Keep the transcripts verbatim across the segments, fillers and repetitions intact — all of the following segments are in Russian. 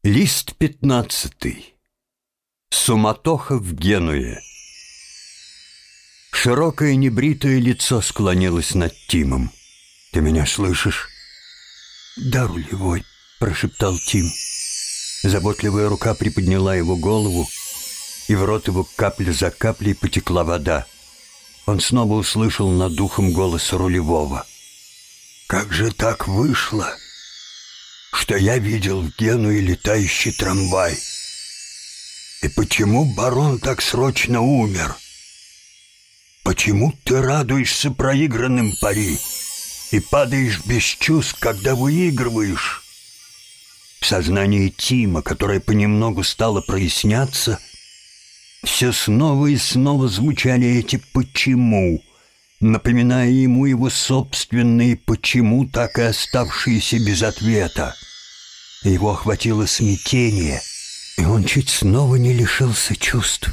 Лист пятнадцатый. Суматоха в Генуе. Широкое небритое лицо склонилось над Тимом. «Ты меня слышишь?» «Да, рулевой», — прошептал Тим. Заботливая рука приподняла его голову, и в рот его капля за каплей потекла вода. Он снова услышал над ухом голос рулевого. «Как же так вышло, что я видел в Генуе летающий трамвай? И почему барон так срочно умер? Почему ты радуешься проигранным пари и падаешь без чувств, когда выигрываешь?» В сознании Тима, которое понемногу стало проясняться, все снова и снова звучали эти «почему», напоминая ему его собственные «почему», так и оставшиеся без ответа. Его охватило смятение, и он чуть снова не лишился чувств.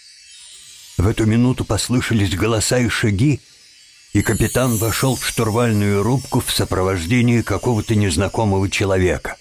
В эту минуту послышались голоса и шаги, и капитан вошел в штурвальную рубку в сопровождении какого-то незнакомого человека.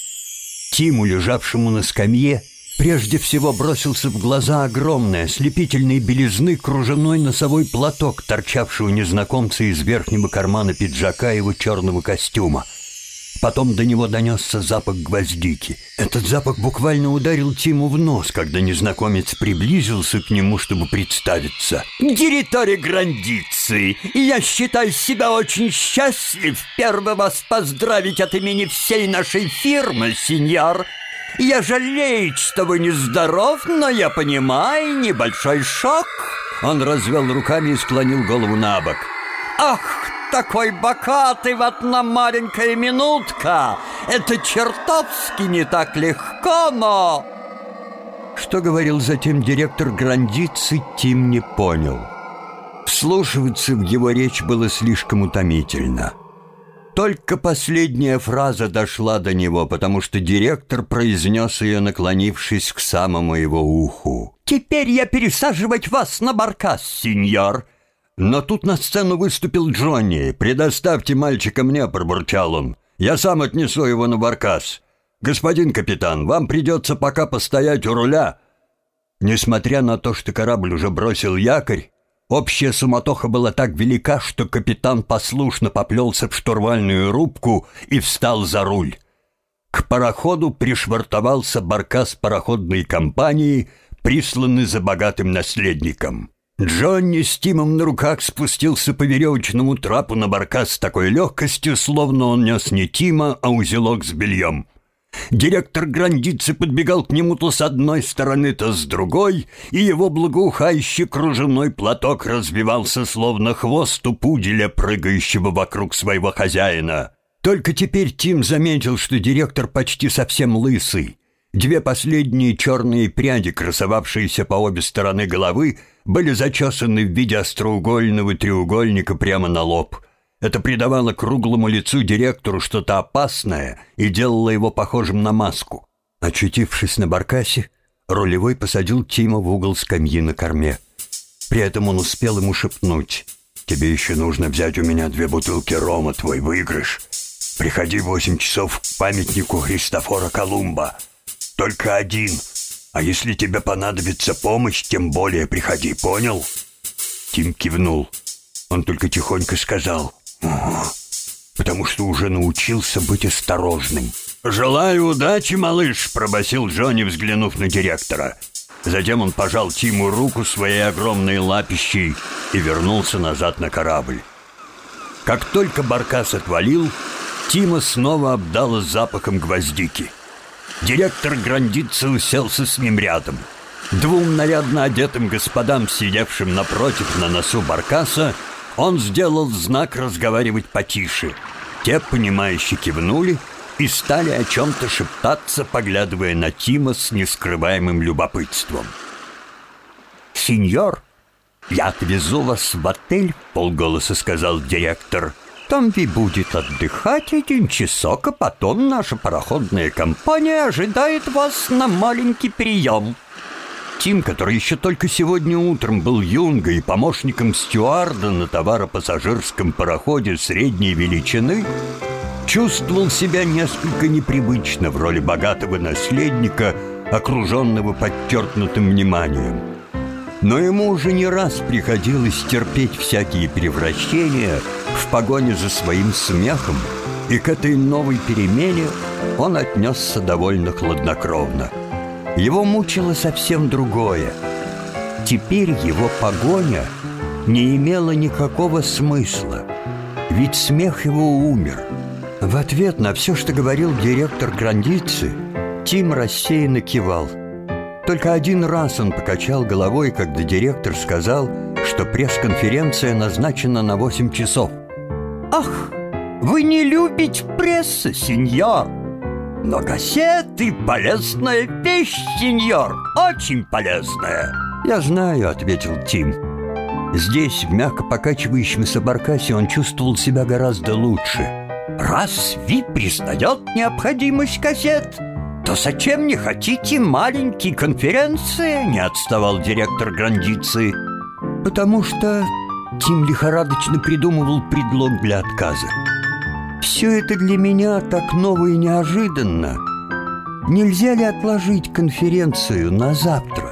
Тиму, лежавшему на скамье, прежде всего бросился в глаза огромный, ослепительной белизны кружевной носовой платок, торчавший у незнакомца из верхнего кармана пиджака его черного костюма. Потом до него донесся запах гвоздики. Этот запах буквально ударил Тиму в нос, когда незнакомец приблизился к нему, чтобы представиться. «Диритори Грандици, я считаю себя очень счастлив первый вас поздравить от имени всей нашей фирмы, сеньор. Я жалею, что вы нездоров, но я понимаю, небольшой шок». Он развел руками и склонил голову на бок. «Ах, такой богатый в одна маленькая минутка! Это чертовски не так легко, но...» Что говорил затем директор Грандици, Тим не понял. Вслушиваться в его речь было слишком утомительно. Только последняя фраза дошла до него, потому что директор произнес ее, наклонившись к самому его уху. «Теперь я пересаживать вас на баркас, сеньор!» Но тут на сцену выступил Джонни. «Предоставьте мальчика мне», — пробурчал он. «Я сам отнесу его на баркас. Господин капитан, вам придется пока постоять у руля». Несмотря на то, что корабль уже бросил якорь, общая суматоха была так велика, что капитан послушно поплелся в штурвальную рубку и встал за руль. К пароходу пришвартовался баркас пароходной компании, присланный за богатым наследником. Джонни с Тимом на руках спустился по веревочному трапу на баркас с такой легкостью, словно он нес не Тима, а узелок с бельем. Директор Грандици подбегал к нему то с одной стороны, то с другой, и его благоухающий кружевной платок развивался, словно хвост у пуделя, прыгающего вокруг своего хозяина. Только теперь Тим заметил, что директор почти совсем лысый. Две последние черные пряди, красовавшиеся по обе стороны головы, были зачесаны в виде остроугольного треугольника прямо на лоб. Это придавало круглому лицу директору что-то опасное и делало его похожим на маску. Очутившись на баркасе, рулевой посадил Тима в угол скамьи на корме. При этом он успел ему шепнуть: «Тебе еще нужно взять у меня две бутылки рома, твой выигрыш. Приходи в восемь часов к памятнику Христофора Колумба. Только один. А если тебе понадобится помощь, тем более приходи, понял?» Тим кивнул. Он только тихонько сказал: «Угу», потому что уже научился быть осторожным. «Желаю удачи, малыш», — пробасил Джонни, взглянув на директора. Затем он пожал Тиму руку своей огромной лапищей и вернулся назад на корабль. Как только баркас отвалил, Тима снова обдало запахом гвоздики. Директор Грандици уселся с ним рядом. Двум нарядно одетым господам, сидевшим напротив на носу баркаса, он сделал знак разговаривать потише. Те, понимающе кивнули и стали о чем-то шептаться, поглядывая на Тима с нескрываемым любопытством. «Сеньор, я отвезу вас в отель», — полголоса сказал директор. «Там вы будете отдыхать один часок, а потом наша пароходная компания ожидает вас на маленький прием». Тим, который еще только сегодня утром был юнгой и помощником стюарда на товаропассажирском пароходе средней величины, чувствовал себя несколько непривычно в роли богатого наследника, окруженного подчеркнутым вниманием. Но ему уже не раз приходилось терпеть всякие превращения в погоне за своим смехом, и к этой новой перемене он отнесся довольно хладнокровно. Его мучило совсем другое. Теперь его погоня не имела никакого смысла, ведь смех его умер. В ответ на все, что говорил директор Грандицци, Тим рассеянно кивал. Только один раз он покачал головой, когда директор сказал, что пресс-конференция назначена на восемь часов. «Ах, вы не любите прессу, сеньор! Но газеты — полезная вещь, сеньор, очень полезная!» «Я знаю», — ответил Тим. Здесь, в мягко покачивающемся баркасе, он чувствовал себя гораздо лучше. «Раз вы признаете необходимость газет, то зачем не хотите маленькие конференции?» — не отставал директор Грандицци. «Потому что...» — Тим лихорадочно придумывал предлог для отказа. «Все это для меня так ново и неожиданно. Нельзя ли отложить конференцию на завтра?»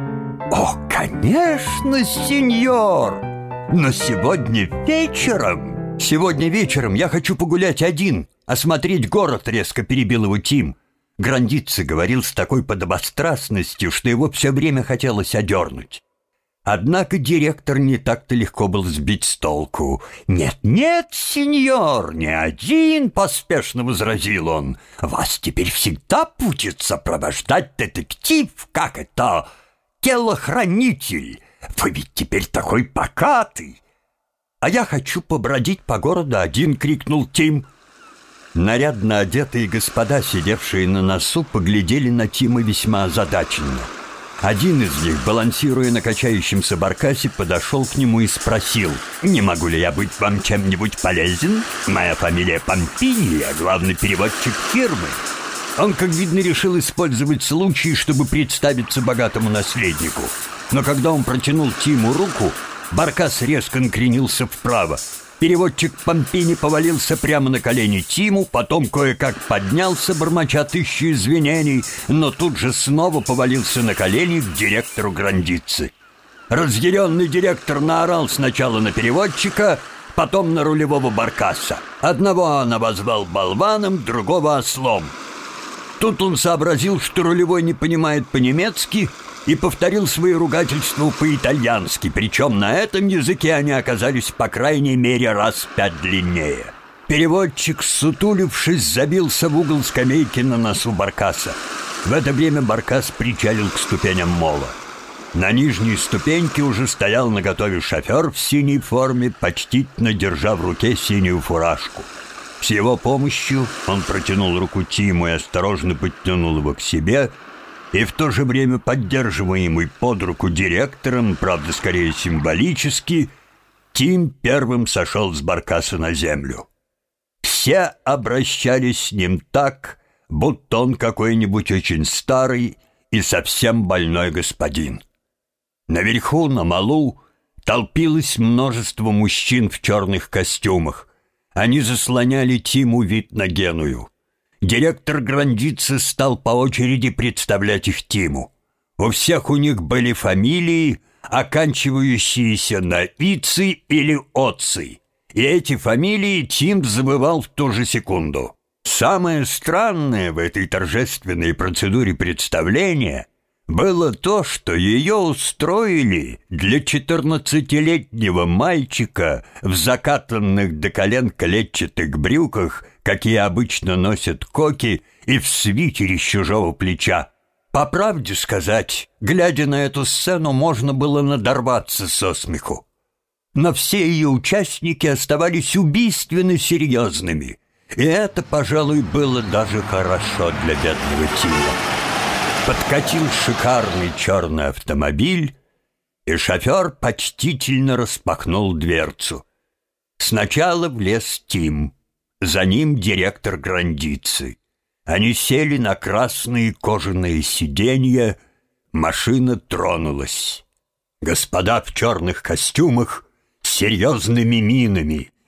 «О, конечно, сеньор! Но сегодня вечером...» «Сегодня вечером я хочу погулять один, осмотреть город», — резко перебил его Тим. Грандицци говорил с такой подобострастностью, что его все время хотелось одернуть. Однако директор не так-то легко был сбить с толку. «Нет-нет, сеньор, не один», — поспешно возразил он. «Вас теперь всегда будет сопровождать детектив, как это, телохранитель. Вы ведь теперь такой покатый». «А я хочу побродить по городу один», — крикнул Тим. Нарядно одетые господа, сидевшие на носу, поглядели на Тима весьма озадаченно. Один из них, балансируя на качающемся баркасе, подошел к нему и спросил: «Не могу ли я быть вам чем-нибудь полезен? Моя фамилия Помпини, я главный переводчик фирмы». Он, как видно, решил использовать случай, чтобы представиться богатому наследнику. Но когда он протянул Тиму руку, баркас резко накренился вправо. Переводчик Помпини повалился прямо на колени Тиму, потом кое-как поднялся, бормоча тысячу извинений, но тут же снова повалился на колени к директору Грандицци. Разъяренный директор наорал сначала на переводчика, потом на рулевого баркаса. Одного он обозвал болваном, другого — ослом. Тут он сообразил, что рулевой не понимает по-немецки, и повторил свои ругательства по-итальянски, причем на этом языке они оказались по крайней мере раз в пять длиннее. Переводчик, сутулившись, забился в угол скамейки на носу баркаса. В это время баркас причалил к ступеням мола. На нижней ступеньке уже стоял наготове шофер в синей форме, почтительно держа в руке синюю фуражку. С его помощью он протянул руку Тиму и осторожно подтянул его к себе, и в то же время, поддерживаемый под руку директором, правда, скорее символически, Тим первым сошел с баркаса на землю. Все обращались с ним так, будто он какой-нибудь очень старый и совсем больной господин. Наверху, на малу, толпилось множество мужчин в черных костюмах. Они заслоняли Тиму вид на Геную. Директор Грандицци стал по очереди представлять их Тиму. У всех у них были фамилии, оканчивающиеся на «ицы» или «отцы», и эти фамилии Тим забывал в ту же секунду. Самое странное в этой торжественной процедуре представления было то, что ее устроили для четырнадцатилетнего мальчика в закатанных до колен клетчатых брюках, какие обычно носят коки, и в свитере с чужого плеча. По правде сказать, глядя на эту сцену, можно было надорваться со смеху. Но все ее участники оставались убийственно серьезными, и это, пожалуй, было даже хорошо для бедного Тима. Подкатил шикарный черный автомобиль, и шофер почтительно распахнул дверцу. Сначала влез Тим, за ним директор Грандицци. Они сели на красные кожаные сиденья, машина тронулась. Господа в черных костюмах с серьезными минами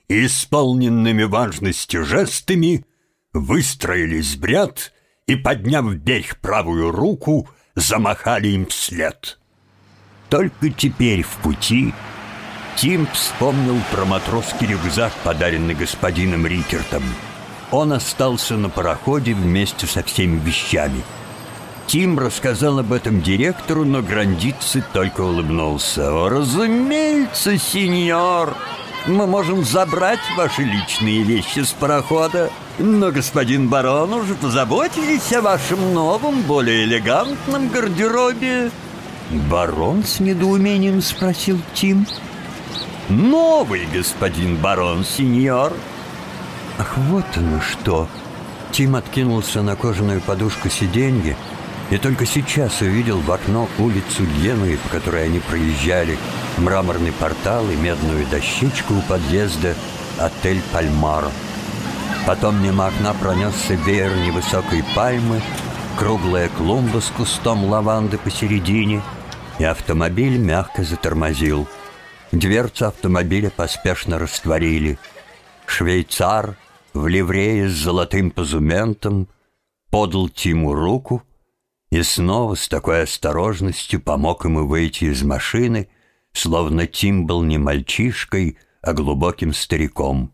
и исполненными важности жестами выстроились в ряд и, подняв вверх правую руку, замахали им вслед. Только теперь в пути Тим вспомнил про матросский рюкзак, подаренный господином Рикертом. Он остался на пароходе вместе со всеми вещами. Тим рассказал об этом директору, но Грандици только улыбнулся. «О, разумеется, сеньор, мы можем забрать ваши личные вещи с парохода, но, господин барон, уже позаботились о вашем новом, более элегантном гардеробе». «Барон?» — с недоумением спросил Тим. «Новый господин барон, сеньор». «Ах, вот оно что!» Тим откинулся на кожаную подушку сиденья и только сейчас увидел в окно улицу Генуи, по которой они проезжали, мраморный портал и медную дощечку у подъезда «Отель Пальмаро». Потом мимо окна пронесся веер невысокой пальмы, круглая клумба с кустом лаванды посередине, и автомобиль мягко затормозил. Дверцу автомобиля поспешно растворили. Швейцар в ливрее с золотым позументом подал Тиму руку и снова с такой осторожностью помог ему выйти из машины, словно Тим был не мальчишкой, а глубоким стариком.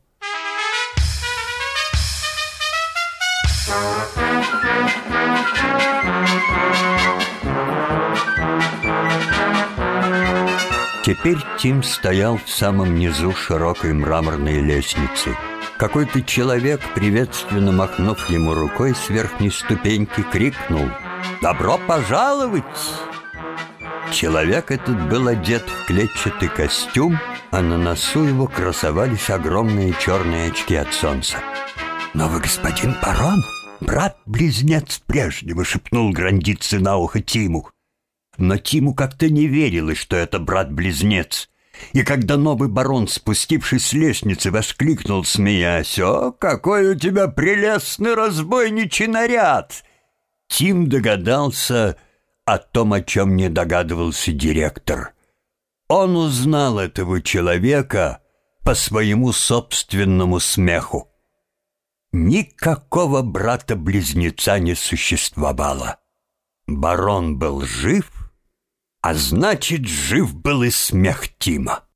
Теперь Тим стоял в самом низу широкой мраморной лестницы. Какой-то человек, приветственно махнув ему рукой с верхней ступеньки, крикнул: «Добро пожаловать!» Человек этот был одет в клетчатый костюм, а на носу его красовались огромные черные очки от солнца. «Но вы господин барон, брат-близнец прежнего», — шепнул Грандици на ухо Тиму. Но Тиму как-то не верилось, что это брат-близнец. И когда новый барон, спустившись с лестницы, воскликнул, смеясь: «О, какой у тебя прелестный разбойничий наряд!» Тим догадался о том, о чем не догадывался директор. Он узнал этого человека по своему собственному смеху. Никакого брата-близнеца не существовало. Барон был жив, а значит, жив был и смех Тима.